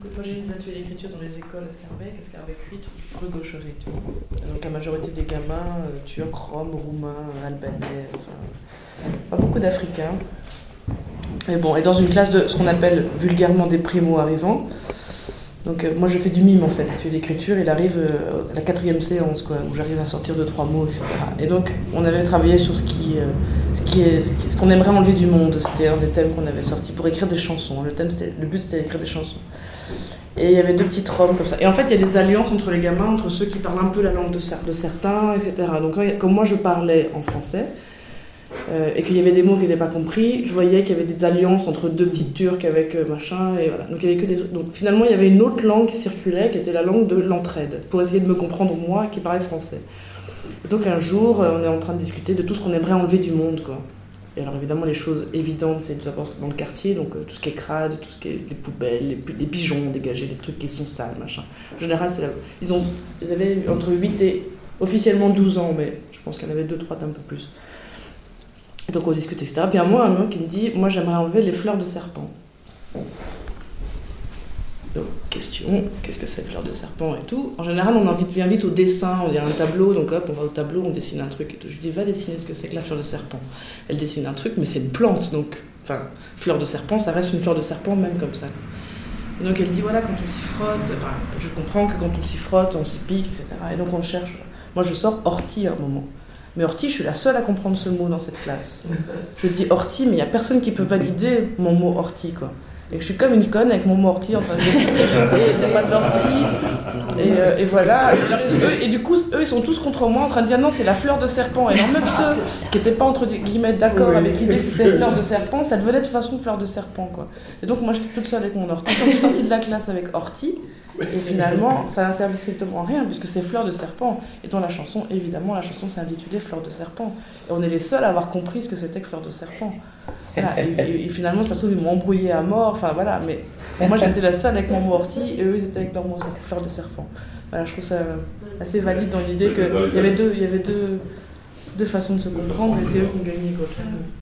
Moi j'ai eu des ateliers d'écriture dans les écoles à Scarbeck 8, rue Gaucheret et tout. Donc la majorité des gamins, turcs, roms, roumains, albanais, enfin pas beaucoup d'Africains. Et bon, et dans une classe de ce qu'on appelle vulgairement des primo-arrivants. Donc moi je fais du mime en fait, l'atelier d'écriture, il arrive à la 4e séance quoi, où j'arrive à sortir 2-3 mots, etc. Et donc on avait travaillé sur ce qu'on aimerait enlever du monde, c'était un des thèmes qu'on avait sortis pour écrire des chansons. Le but c'était d'écrire des chansons. Et il y avait 2 petites roms comme ça. Et en fait il y a des alliances entre les gamins, entre ceux qui parlent un peu la langue de certains, etc. Donc comme moi je parlais en français, et qu'il y avait des mots qui n'étaient pas compris, je voyais qu'il y avait des alliances entre 2 petites turques avec machin, et voilà. Donc il y avait que des trucs. Donc finalement il y avait une autre langue qui circulait, qui était la langue de l'entraide, pour essayer de me comprendre moi qui parlais français. Et donc un jour on est en train de discuter de tout ce qu'on aimerait enlever du monde, quoi. Et alors évidemment les choses évidentes c'est d'abord dans le quartier, donc tout ce qui est crade, tout ce qui est les poubelles, les pigeons dégagés, les trucs qui sont sales, machin. En général ils avaient entre 8 et officiellement 12 ans, mais je pense qu'il y en avait 2-3 d'un peu plus. Donc on discute, etc. Puis un moment qui me dit, moi j'aimerais enlever les fleurs de serpent. Donc question, qu'est-ce que c'est fleurs de serpent et tout. En général on vient vite au dessin, on a un tableau, donc hop on va au tableau, on dessine un truc et tout. Je lui dis va dessiner ce que c'est que la fleur de serpent. Elle dessine un truc mais c'est une plante, donc enfin fleur de serpent ça reste une fleur de serpent même comme ça. Et donc elle dit voilà quand on s'y frotte, enfin je comprends que quand on s'y frotte on s'y pique, etc. Et donc on cherche, moi je sors ortie à un moment. Mais ortie, je suis la seule à comprendre ce mot dans cette classe. Je dis ortie, mais il n'y a personne qui peut valider mon mot ortie, quoi. Et je suis comme une conne avec mon mot ortie en train de dire c'est pas d'ortie. Et voilà. Et du coup, eux, ils sont tous contre moi en train de dire non, c'est la fleur de serpent. Et alors, même ceux qui n'étaient pas entre guillemets d'accord avec l'idée que c'était fleur de serpent, ça devenait de toute façon fleur de serpent, quoi. Et donc, moi, j'étais toute seule avec mon ortie. Quand je suis sortie de la classe avec ortie, et finalement, ça n'a servi strictement à rien, puisque c'est fleur de serpent. Et dans la chanson, évidemment, la chanson s'est intitulée Fleur de serpent. Et on est les seuls à avoir compris ce que c'était que fleur de serpent. Voilà. Et finalement, ça se trouve, ils m'ont embrouillé à mort. Enfin, voilà. Mais moi, j'étais la seule avec mon mot ortie, et eux, ils étaient avec leur mot fleur de serpent. Voilà, je trouve ça assez valide dans l'idée qu'il y avait deux façons de se comprendre, et c'est eux qui ont gagné, quoi.